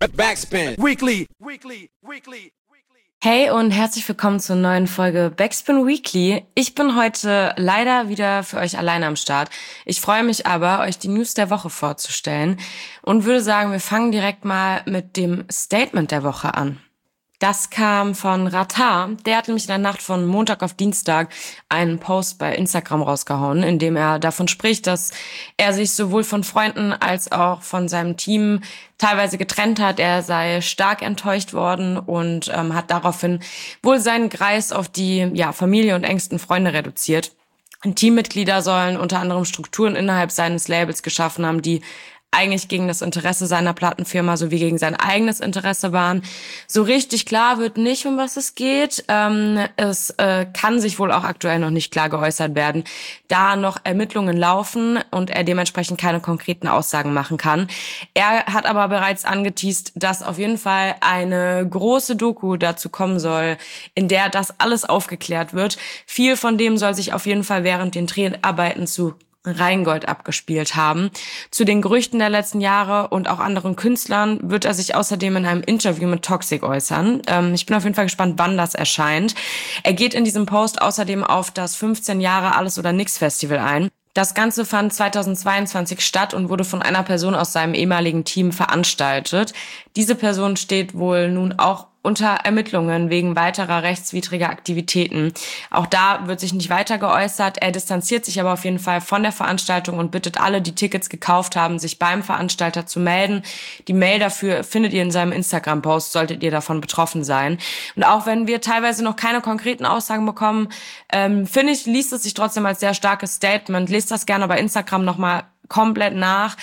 Backspin. Weekly. Hey und herzlich willkommen zur neuen Folge Backspin Weekly. Ich bin heute leider wieder für euch alleine am Start. Ich freue mich aber, euch die News der Woche vorzustellen und würde sagen, wir fangen direkt mal mit dem Statement der Woche an. Das kam von Ratar. Der hat nämlich in der Nacht von Montag auf Dienstag einen Post bei Instagram rausgehauen, in dem er davon spricht, dass er sich sowohl von Freunden als auch von seinem Team teilweise getrennt hat. Er sei stark enttäuscht worden und hat daraufhin wohl seinen Kreis auf die Familie und engsten Freunde reduziert. Teammitglieder sollen unter anderem Strukturen innerhalb seines Labels geschaffen haben, die eigentlich gegen das Interesse seiner Plattenfirma sowie gegen sein eigenes Interesse waren. So richtig klar wird nicht, um was es geht. Es kann sich wohl auch aktuell noch nicht klar geäußert werden, da noch Ermittlungen laufen und er dementsprechend keine konkreten Aussagen machen kann. Er hat aber bereits angeteast, dass auf jeden Fall eine große Doku dazu kommen soll, in der das alles aufgeklärt wird. Viel von dem soll sich auf jeden Fall während den Dreharbeiten zu Rheingold abgespielt haben. Zu den Gerüchten der letzten Jahre und auch anderen Künstlern wird er sich außerdem in einem Interview mit Toxic äußern. Ich bin auf jeden Fall gespannt, wann das erscheint. Er geht in diesem Post außerdem auf das 15 Jahre Alles oder Nix Festival ein. Das Ganze fand 2022 statt und wurde von einer Person aus seinem ehemaligen Team veranstaltet. Diese Person steht wohl nun auch unter Ermittlungen wegen weiterer rechtswidriger Aktivitäten. Auch da wird sich nicht weiter geäußert. Er distanziert sich aber auf jeden Fall von der Veranstaltung und bittet alle, die Tickets gekauft haben, sich beim Veranstalter zu melden. Die Mail dafür findet ihr in seinem Instagram-Post, solltet ihr davon betroffen sein. Und auch wenn wir teilweise noch keine konkreten Aussagen bekommen, finde ich, liest es sich trotzdem als sehr starkes Statement. Lest das gerne bei Instagram nochmal komplett nach.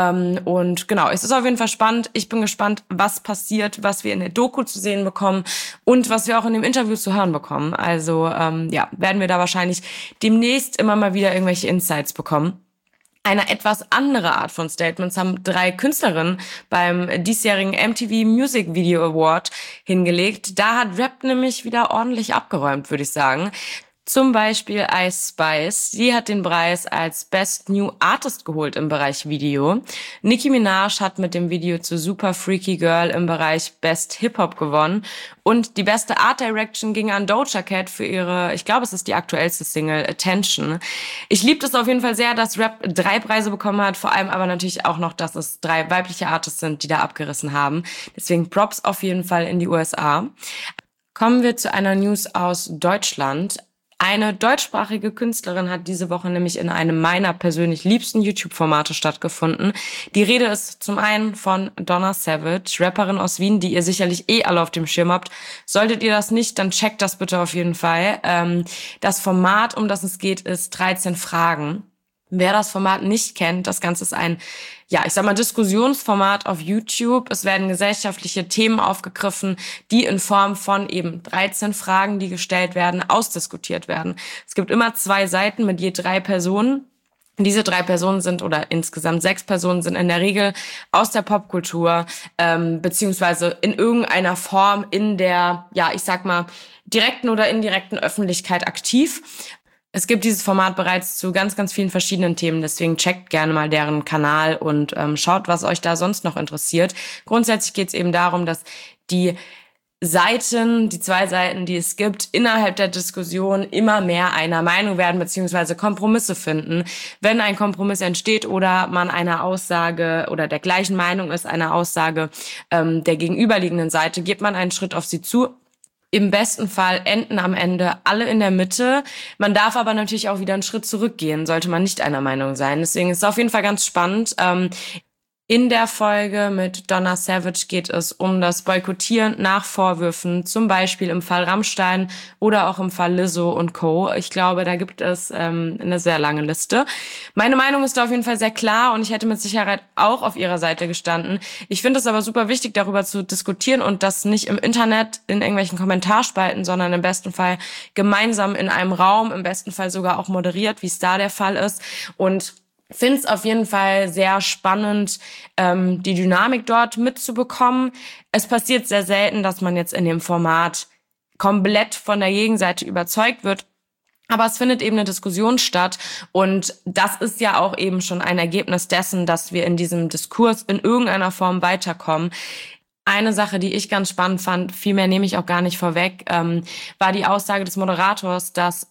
Und genau, es ist auf jeden Fall spannend. Ich bin gespannt, was passiert, was wir in der Doku zu sehen bekommen und was wir auch in dem Interview zu hören bekommen. Also werden wir da wahrscheinlich demnächst immer mal wieder irgendwelche Insights bekommen. Eine etwas andere Art von Statements haben 3 Künstlerinnen beim diesjährigen MTV Music Video Award hingelegt. Da hat Rap nämlich wieder ordentlich abgeräumt, würde ich sagen. Zum Beispiel Ice Spice. Sie hat den Preis als Best New Artist geholt im Bereich Video. Nicki Minaj hat mit dem Video zu Super Freaky Girl im Bereich Best Hip-Hop gewonnen. Und die beste Art Direction ging an Doja Cat für ihre, ich glaube, es ist die aktuellste Single, Attention. Ich liebe es auf jeden Fall sehr, dass Rap 3 Preise bekommen hat. Vor allem aber natürlich auch noch, dass es 3 weibliche Artists sind, die da abgerissen haben. Deswegen Props auf jeden Fall in die USA. Kommen wir zu einer News aus Deutschland. Eine deutschsprachige Künstlerin hat diese Woche nämlich in einem meiner persönlich liebsten YouTube-Formate stattgefunden. Die Rede ist zum einen von Donna Savage, Rapperin aus Wien, die ihr sicherlich alle auf dem Schirm habt. Solltet ihr das nicht, dann checkt das bitte auf jeden Fall. Das Format, um das es geht, ist 13 Fragen. Wer das Format nicht kennt, das Ganze ist ein, Diskussionsformat auf YouTube. Es werden gesellschaftliche Themen aufgegriffen, die in Form von eben 13 Fragen, die gestellt werden, ausdiskutiert werden. Es gibt immer 2 Seiten mit je 3 Personen. Diese 3 Personen sind, oder insgesamt 6 Personen sind in der Regel aus der Popkultur, beziehungsweise in irgendeiner Form in der, direkten oder indirekten Öffentlichkeit aktiv. Es gibt dieses Format bereits zu ganz, ganz vielen verschiedenen Themen, deswegen checkt gerne mal deren Kanal und schaut, was euch da sonst noch interessiert. Grundsätzlich geht es eben darum, dass die 2 Seiten, die es gibt, innerhalb der Diskussion immer mehr einer Meinung werden bzw. Kompromisse finden. Wenn ein Kompromiss entsteht oder man einer Aussage oder der gleichen Meinung ist, einer Aussage der gegenüberliegenden Seite, geht man einen Schritt auf sie zu. Im besten Fall enden am Ende alle in der Mitte. Man darf aber natürlich auch wieder einen Schritt zurückgehen, sollte man nicht einer Meinung sein. Deswegen ist es auf jeden Fall ganz spannend. In der Folge mit Donna Savage geht es um das Boykottieren nach Vorwürfen, zum Beispiel im Fall Rammstein oder auch im Fall Lizzo und Co. Ich glaube, da gibt es eine sehr lange Liste. Meine Meinung ist da auf jeden Fall sehr klar und ich hätte mit Sicherheit auch auf ihrer Seite gestanden. Ich finde es aber super wichtig, darüber zu diskutieren und das nicht im Internet in irgendwelchen Kommentarspalten, sondern im besten Fall gemeinsam in einem Raum, im besten Fall sogar auch moderiert, wie es da der Fall ist. Und finde es auf jeden Fall sehr spannend, die Dynamik dort mitzubekommen. Es passiert sehr selten, dass man jetzt in dem Format komplett von der Gegenseite überzeugt wird. Aber es findet eben eine Diskussion statt und das ist ja auch eben schon ein Ergebnis dessen, dass wir in diesem Diskurs in irgendeiner Form weiterkommen. Eine Sache, die ich ganz spannend fand, viel mehr nehme ich auch gar nicht vorweg, war die Aussage des Moderators, dass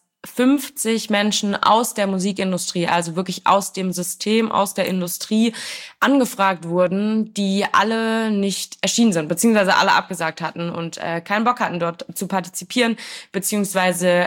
50 Menschen aus der Musikindustrie, also wirklich aus dem System, aus der Industrie, angefragt wurden, die alle nicht erschienen sind, beziehungsweise alle abgesagt hatten und keinen Bock hatten, dort zu partizipieren, beziehungsweise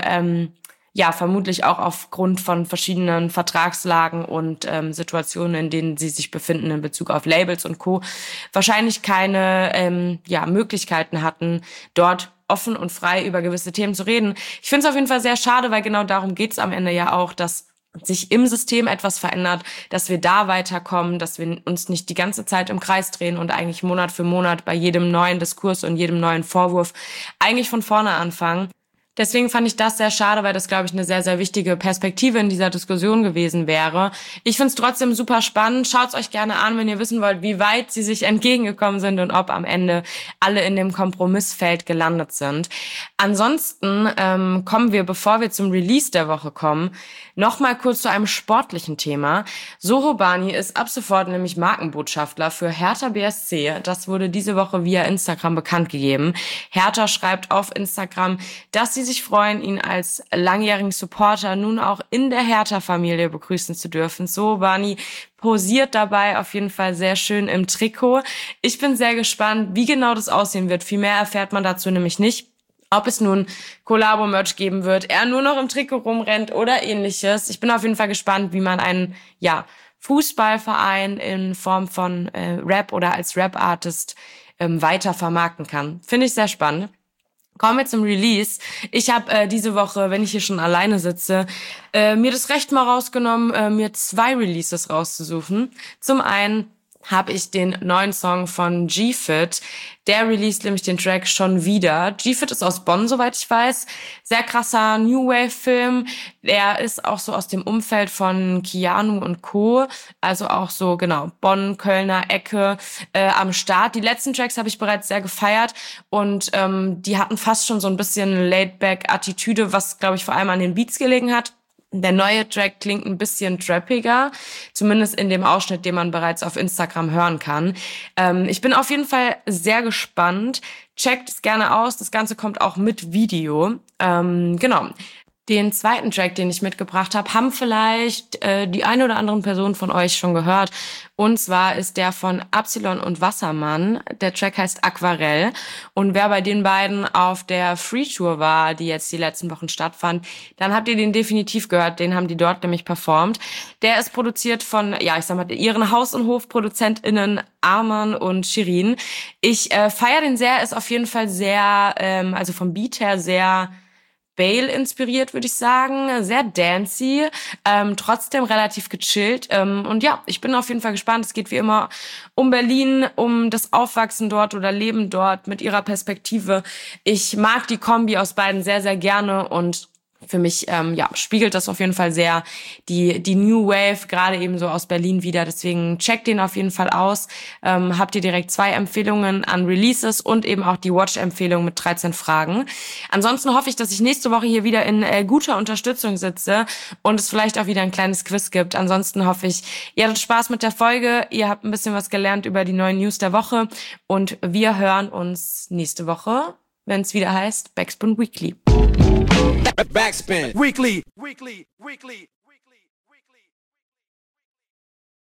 vermutlich auch aufgrund von verschiedenen Vertragslagen und Situationen, in denen sie sich befinden in Bezug auf Labels und Co., wahrscheinlich keine Möglichkeiten hatten, dort offen und frei über gewisse Themen zu reden. Ich finde es auf jeden Fall sehr schade, weil genau darum geht es am Ende ja auch, dass sich im System etwas verändert, dass wir da weiterkommen, dass wir uns nicht die ganze Zeit im Kreis drehen und eigentlich Monat für Monat bei jedem neuen Diskurs und jedem neuen Vorwurf eigentlich von vorne anfangen. Deswegen fand ich das sehr schade, weil das, glaube ich, eine sehr, sehr wichtige Perspektive in dieser Diskussion gewesen wäre. Ich finde es trotzdem super spannend. Schaut es euch gerne an, wenn ihr wissen wollt, wie weit sie sich entgegengekommen sind und ob am Ende alle in dem Kompromissfeld gelandet sind. Ansonsten kommen wir, bevor wir zum Release der Woche kommen, noch mal kurz zu einem sportlichen Thema. Soro Bani ist ab sofort nämlich Markenbotschafter für Hertha BSC. Das wurde diese Woche via Instagram bekannt gegeben. Hertha schreibt auf Instagram, dass sie sich freuen, ihn als langjährigen Supporter nun auch in der Hertha-Familie begrüßen zu dürfen. Soro Bani posiert dabei auf jeden Fall sehr schön im Trikot. Ich bin sehr gespannt, wie genau das aussehen wird. Viel mehr erfährt man dazu nämlich nicht. Ob es nun Collabo-Merch geben wird, er nur noch im Trikot rumrennt oder ähnliches. Ich bin auf jeden Fall gespannt, wie man einen Fußballverein in Form von Rap oder als Rap-Artist weiter vermarkten kann. Finde ich sehr spannend. Kommen wir zum Release. Ich habe diese Woche, wenn ich hier schon alleine sitze, mir das Recht mal rausgenommen, mir 2 Releases rauszusuchen. Zum einen habe ich den neuen Song von G-Fit. Der released nämlich den Track schon wieder. G-Fit ist aus Bonn, soweit ich weiß. Sehr krasser New Wave-Film. Der ist auch so aus dem Umfeld von Keanu und Co. Also auch so, genau, Bonn, Kölner Ecke am Start. Die letzten Tracks habe ich bereits sehr gefeiert und die hatten fast schon so ein bisschen Laid-Back-Attitüde, was, glaube ich, vor allem an den Beats gelegen hat. Der neue Track klingt ein bisschen trappiger, zumindest in dem Ausschnitt, den man bereits auf Instagram hören kann. Ich bin auf jeden Fall sehr gespannt. Checkt es gerne aus. Das Ganze kommt auch mit Video. Genau. Den zweiten Track, den ich mitgebracht habe, haben vielleicht die eine oder anderen Personen von euch schon gehört. Und zwar ist der von Absilon und Wassermann. Der Track heißt Aquarell. Und wer bei den beiden auf der Free Tour war, die jetzt die letzten Wochen stattfand, dann habt ihr den definitiv gehört. Den haben die dort nämlich performt. Der ist produziert von, ihren Haus- und HofproduzentInnen Arman und Shirin. Ich feiere den sehr, ist auf jeden Fall sehr, also vom Beat her sehr Bale inspiriert, würde ich sagen. Sehr dancey, trotzdem relativ gechillt. Und ja, ich bin auf jeden Fall gespannt. Es geht wie immer um Berlin, um das Aufwachsen dort oder Leben dort mit ihrer Perspektive. Ich mag die Kombi aus beiden sehr, sehr gerne und für mich spiegelt das auf jeden Fall sehr die New Wave, gerade eben so aus Berlin wieder. Deswegen checkt den auf jeden Fall aus. Habt ihr direkt 2 Empfehlungen an Releases und eben auch die Watch-Empfehlung mit 13 Fragen. Ansonsten hoffe ich, dass ich nächste Woche hier wieder in guter Unterstützung sitze und es vielleicht auch wieder ein kleines Quiz gibt. Ansonsten hoffe ich, ihr hattet Spaß mit der Folge. Ihr habt ein bisschen was gelernt über die neuen News der Woche und wir hören uns nächste Woche, wenn es wieder heißt Backspin Weekly. Backspin. Weekly.